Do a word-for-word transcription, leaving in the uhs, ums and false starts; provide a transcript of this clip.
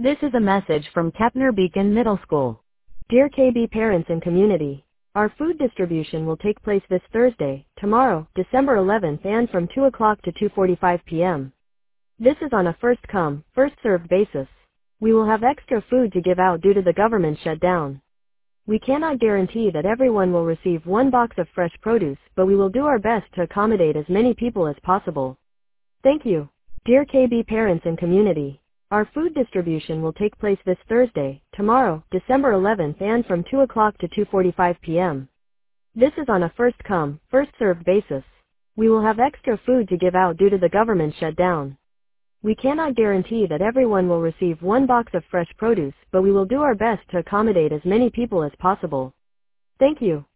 This is a message from Kepner Beacon Middle School. Dear K B parents and community, our food distribution will take place this Thursday, tomorrow, December eleventh and from two o'clock to two forty-five p m This is on a first-come, first-served basis. We will have extra food to give out due to the government shutdown. We cannot guarantee that everyone will receive one box of fresh produce, but we will do our best to accommodate as many people as possible. Thank you. Dear K B parents and community, our food distribution will take place this Thursday, tomorrow, December eleventh and from two o'clock to two forty-five p m This is on a first-come, first-served basis. We will have extra food to give out due to the government shutdown. We cannot guarantee that everyone will receive one box of fresh produce, but we will do our best to accommodate as many people as possible. Thank you.